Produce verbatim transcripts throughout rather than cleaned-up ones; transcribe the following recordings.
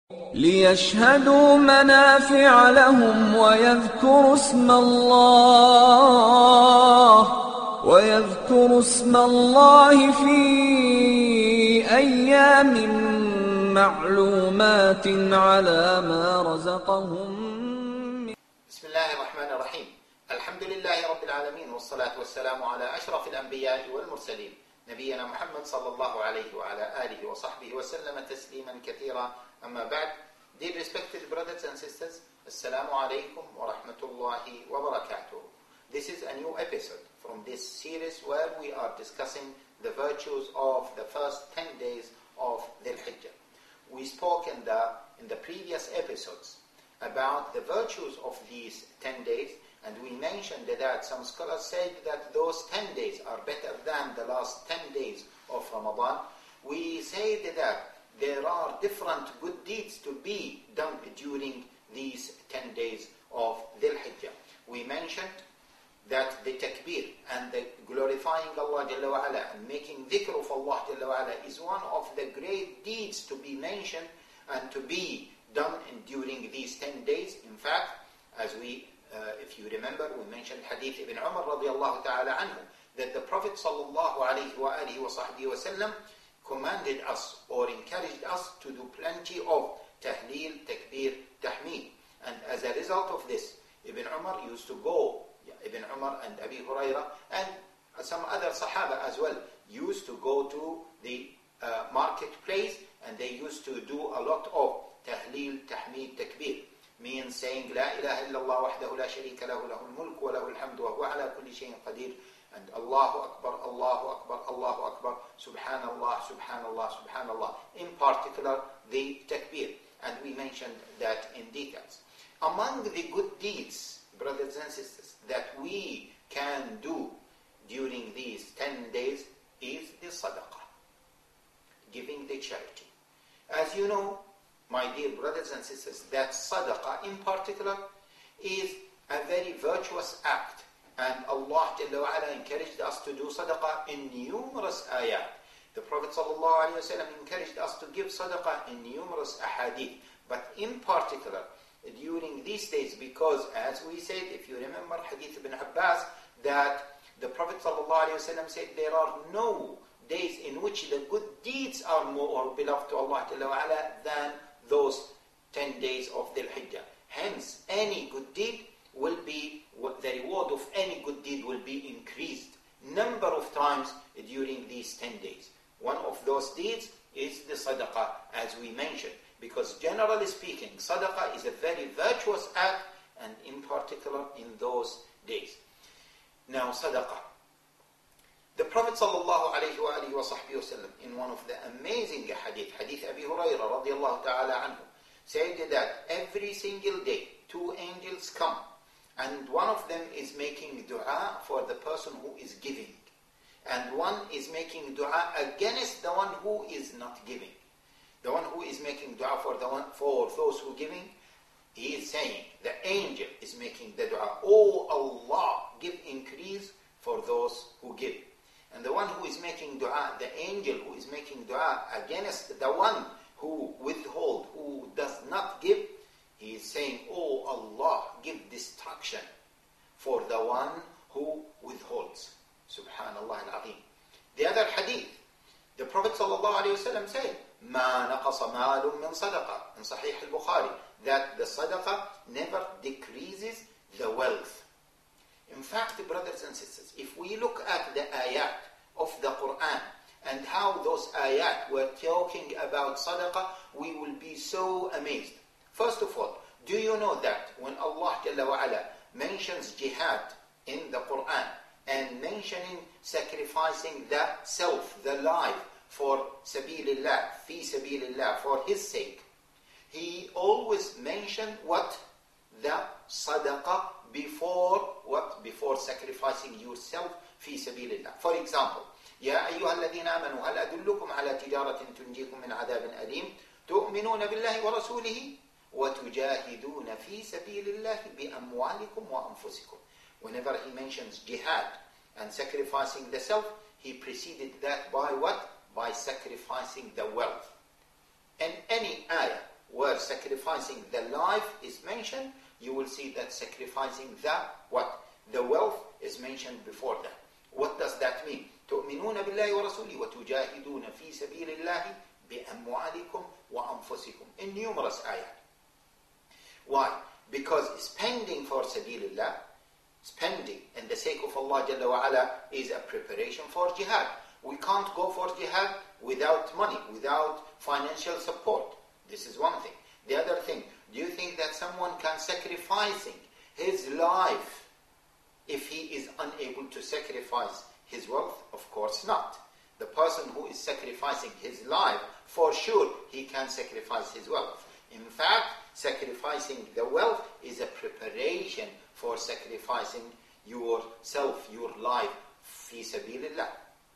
ليشهدوا منافع لهم ويذكروا اسم الله ويذكروا اسم الله في أيام معلومات على ما رزقهم. بسم الله الرحمن الرحيم. الحمد لله رب العالمين، والصلاة والسلام على أشرف الأنبياء والمرسلين نبينا محمد صلى الله عليه وعلى آله وصحبه وسلم تسليما كثيرا. أما بعد. Dear respected brothers and sisters, Assalamu alaikum wa rahmatullahi wa barakatuh. This is a new episode from this series where we are discussing the virtues of the first ten days of Dhul Hijjah. We spoke in the, in the previous episodes about the virtues of these ten days, and we mentioned that some scholars said that those ten days are better than the last ten days of Ramadan. We said that there are different good deeds to be done during these ten days of Dhul Hijjah. We mentioned that the takbir and the glorifying Allah Jalla wa Ala and making dhikr of Allah Jalla wa Ala is one of the great deeds to be mentioned and to be done in, during these ten days. In fact, as we, uh, if you remember, we mentioned Hadith Ibn Umar radiallahu ta'ala anhu, that the Prophet sallallahu alayhi wa alihi wa sahbihi wa sallam commanded us or encouraged us to do plenty of tahleel, takbir, tahmeed. And as a result of this, Ibn Umar used to go, Ibn Umar and Abi Huraira and some other Sahaba as well, used to go to the uh, marketplace, and they used to do a lot of tahleel, tahmeed, takbir. Means saying, La ilaha illallah wahdahu la sharika lahu, lahul mulk wa lahul hamdu wa huwa ala kulli shayin qadir. And Allahu Akbar, Allahu Akbar, Allahu Akbar, Subhanallah, Subhanallah, Subhanallah. In particular, the takbir. And we mentioned that in details. Among the good deeds, brothers and sisters, that we can do during these ten days is the sadaqah, giving the charity. As you know, my dear brothers and sisters, that sadaqah in particular is a very virtuous act. And Allah Jalla wa Ala encouraged us to do sadaqah in numerous ayat. The Prophet Sallallahu Alaihi Wasallam encouraged us to give sadaqah in numerous ahadith. But in particular, during these days, because as we said, if you remember Hadith Ibn Abbas, that the Prophet Sallallahu Alaihi Wasallam said there are no days in which the good deeds are more beloved to Allah Jalla wa Ala than those ten days of Dhul Hijjah. Hence, any good deed will be, the reward of any good deed will be increased number of times during these ten days. One of those deeds is the sadaqah, as we mentioned, because generally speaking, sadaqah is a very virtuous act, and in particular in those days. Now, sadaqah. The Prophet sallallahu alayhi wa alihi wa sahbihi wa sallam, in one of the amazing hadith, hadith Abi Huraira radiallahu ta'ala anhu, said that every single day, two angels come, and one of them is making dua for the person who is giving. And one is making dua against the one who is not giving. The one who is making dua for the one for those who are giving, he is saying, the angel is making the dua, Oh Allah, give increase for those who give. And the one who is making dua, the angel who is making dua against the one who withhold, who does not give, he is saying, Oh Allah, give destruction for the one who withholds. Subhanallah al-Azim. The other hadith, the Prophet ﷺ said, مَا نَقَصَ مَالٌ مِّن صَدَقَةٍ in Sahih al-Bukhari, that the sadaqah never decreases the wealth. In fact, brothers and sisters, if we look at the ayat of the Quran and how those ayat were talking about sadaqah, we will be so amazed. First of all, do you know that when Allah Jalla wa Ala mentions jihad in the Quran and mentioning sacrificing the self, the life for sabilillah, fi sabilillah, for His sake, He always mentioned what? The sadaqah before what? Before sacrificing yourself fi sabilillah. For example, يا أيها الذين آمنوا هل أدلكم على تجارة تنجيكم من عذاب أليم تؤمنون بالله ورسوله وَتُجَاهِدُونَ فِي سَبِيلِ اللَّهِ بِأَمْوَالِكُمْ وَأَنفُسِكُمْ. Whenever he mentions jihad and sacrificing the self, he preceded that by what? By sacrificing the wealth. And any ayah where sacrificing the life is mentioned, you will see that sacrificing the what? The wealth is mentioned before that. What does that mean? تؤمنون بالله ورسوله وتجاهدون في سبيل الله بأموالكم وأنفسكم. In numerous ayat. Why? Because spending for sabilillah, spending in the sake of Allah Jalla wa Ala, is a preparation for jihad. We can't go for jihad without money, without financial support. This is one thing. The other thing, do you think that someone can sacrificing his life if he is unable to sacrifice his wealth? Of course not. The person who is sacrificing his life, for sure he can sacrifice his wealth. In fact, sacrificing the wealth is a preparation for sacrificing yourself, your life, fi sabilillah.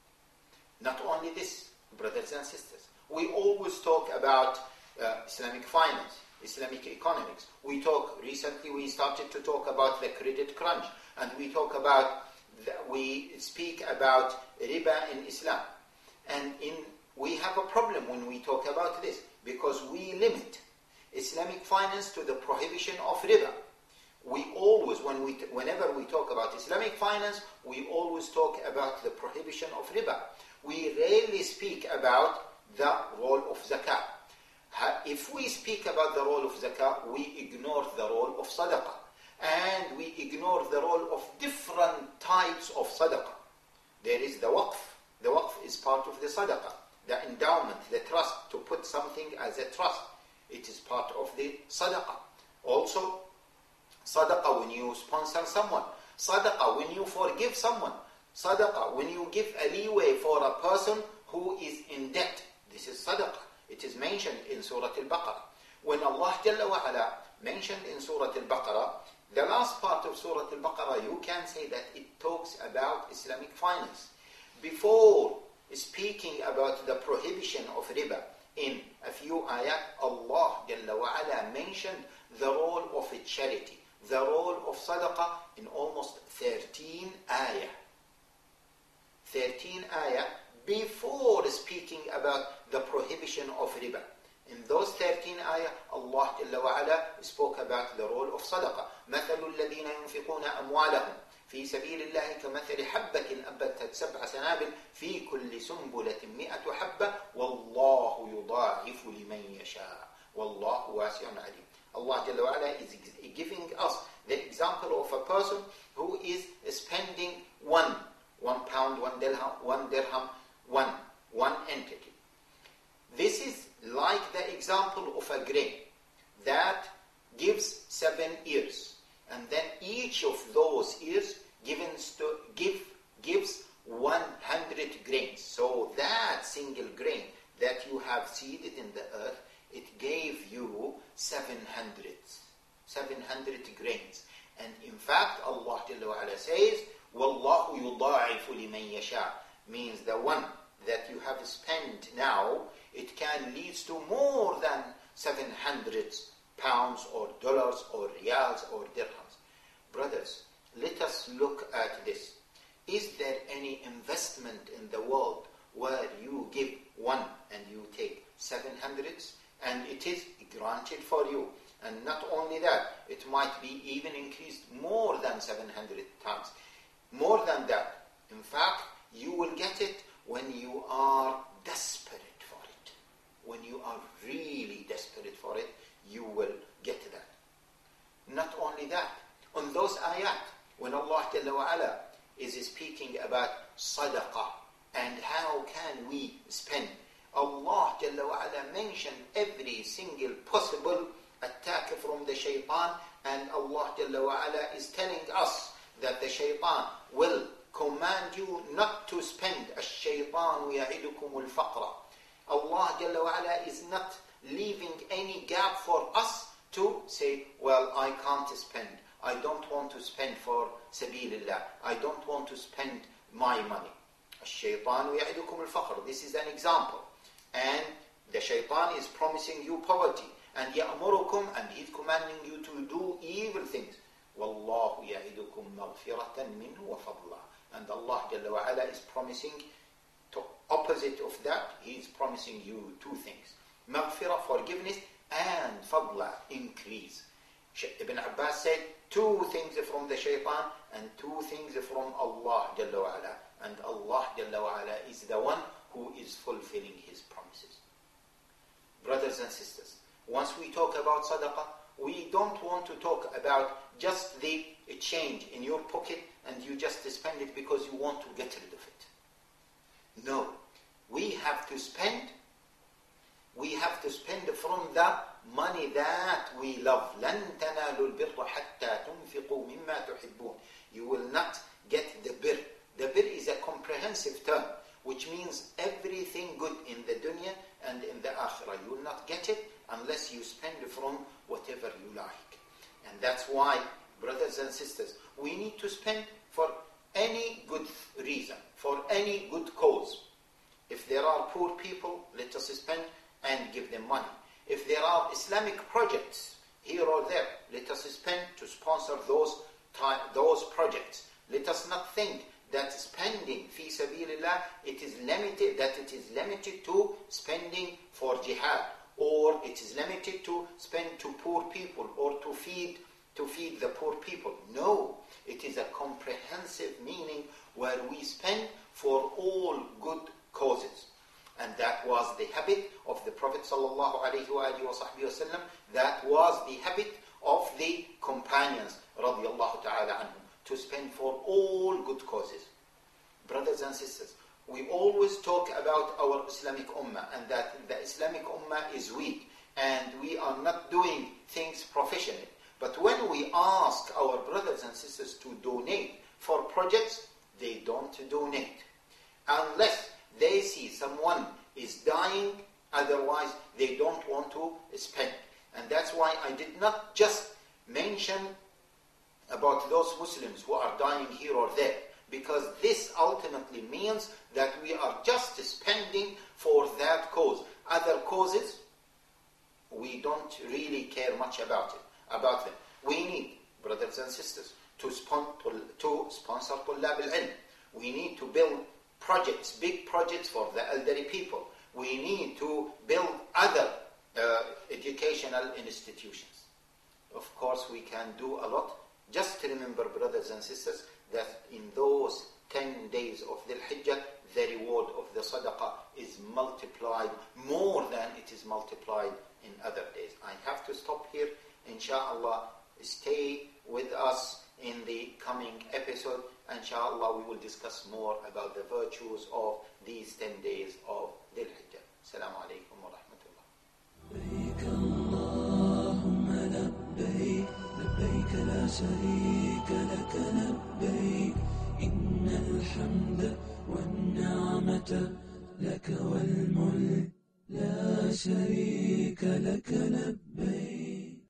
Not only this, brothers and sisters, we always talk about uh, Islamic finance, Islamic economics. We talk, recently we started to talk about the credit crunch, and we talk about, the, we speak about riba in Islam. And in we have a problem when we talk about this, because we limit Islamic finance to the prohibition of riba. We always, when we, whenever we talk about Islamic finance, we always talk about the prohibition of riba. We rarely speak about the role of zakah. If we speak about the role of zakah, we ignore the role of sadaqah. And we ignore the role of different types of sadaqah. There is the waqf. The waqf is part of the sadaqah. The endowment, the trust, to put something as a trust. It is part of the sadaqah. Also, sadaqah when you sponsor someone. Sadaqah when you forgive someone. Sadaqah when you give a leeway for a person who is in debt. This is sadaqah. It is mentioned in Surah Al-Baqarah. When Allah Jalla wa Ala mentioned in Surah Al-Baqarah, the last part of Surah Al-Baqarah, you can say that it talks about Islamic finance. Before speaking about the prohibition of riba, in a few ayat, Allah Jalla wa Ala mentioned the role of a charity, the role of sadaqah in almost thirteen ayah. thirteen ayah before speaking about the prohibition of riba. In those thirteen ayah, Allah Jalla wa Ala spoke about the role of sadaqah. مثل الذين ينفقون أموالهم في سبيل الله كمثل حبة أنبتت سبع سنابل في كل سنبلة مئة حبة والله يضاعف لمن يشاء والله واسع عليم. Allah Jalla wa Ala is giving us the example of a person who is spending one, one pound, one dirham, one dirham, one, one entity. This is like the example of a grain that gives seven ears. And then each of those ears given to, give, gives one hundred grains. So that single grain that you have seeded in the earth, it gave you seven hundred. seven hundred grains. And in fact, Allah Jalla wa Ala says, وَاللَّهُ يُضَاعِفُ لِمَنْ يَشَاءُ, means the one that you have spent now, it can lead to more than seven hundred pounds or dollars or riyals or dirhams. Brothers, let us look at this. Is there any investment in the world where you give one and you take seven hundreds and it is granted for you? And not only that, it might be even increased more than seven hundred times. More than that. In fact, you will get it when you are desperate for it. When you are really desperate for it, you will get that. Not only that, on those ayat, when Allah Jalla wa Ala is speaking about sadaqah and how can we spend, Allah Jalla wa Ala mentioned every single possible attack from the shaitan, and Allah Jalla wa Ala is telling us that the shaitan will command you not to spend. الشيطان يعدكم الفقر. Allah Jalla wa Ala is not leaving any gap for us to say, well, I can't spend. I don't want to spend for sabilillah. I don't want to spend my money. الشيطان يعدكم الفقر. This is an example. And the shaitan is promising you poverty. And يأمركم, and he's commanding you to do evil things. وَاللَّهُ يَعِدُكُمْ مَغْفِرَةً مِّنْهُ وَفَضْلًا. And Allah Jalla wa Ala is promising, to opposite of that, He is promising you two things. Maghfirah, forgiveness, and fadla, increase. Ibn Abbas said two things from the shaitan and two things from Allah Jalla wa Ala. And Allah Jalla wa Ala is the one who is fulfilling His promises. Brothers and sisters, once we talk about sadaqah, we don't want to talk about just the change in your pocket and you just spend it because you want to get rid of it. No, we have to spend, we have to spend from the money that we love. لَن تَنَالُوا الْبِرَّ حَتَّى تُنْفِقُوا مِمَّا تُحِبُّونَ. You will not get the birr. The birr is a comprehensive term, which means everything good in the dunya and in the akhirah. You will not get it unless you spend from whatever you like. And that's why, brothers and sisters, we need to spend for any good reason, for any good cause. If there are poor people, let us spend and give them money. If there are Islamic projects here or there, let us spend to sponsor those, those projects. Let us not think that spending fi sabilillah, it is limited, that it is limited to spending for jihad, or it is limited to spend to poor people, or to feed to feed the poor people. No, it is a comprehensive meaning where we spend for all good causes. And that was the habit of the Prophet sallallahu alaihi wasallam. That was the habit of the companions radiyallahu ta'ala anhum, to spend for all good causes. Brothers and sisters, we always talk about our Islamic Ummah and that the Islamic Ummah is weak and we are not doing things professionally. But when we ask our brothers and sisters to donate for projects, they don't donate. Unless they see someone is dying, otherwise they don't want to spend. And that's why I did not just mention about those Muslims who are dying here or there, because this ultimately means that we are just spending for that cause. Other causes, we don't really care much about it, about them. We need, brothers and sisters, to, spon- to sponsor Tullab al-Ilm. We need to build projects, big projects for the elderly people. We need to build other uh, educational institutions. Of course, we can do a lot. Just remember, brothers and sisters, that in those ten days of Dhul Hijjah, the reward of the sadaqah is multiplied more than it is multiplied in other days. I have to stop here. Insha'Allah, stay with us in the coming episode. Insha'Allah, we will discuss more about the virtues of these ten days of Dhul Hijjah. Assalamu alaikum wa rahmatullah. لبيك اللهم لبيك لبيك لا شريك لك لبيك إن الحمد والنعمة لك والملك لا شريك لك لبيك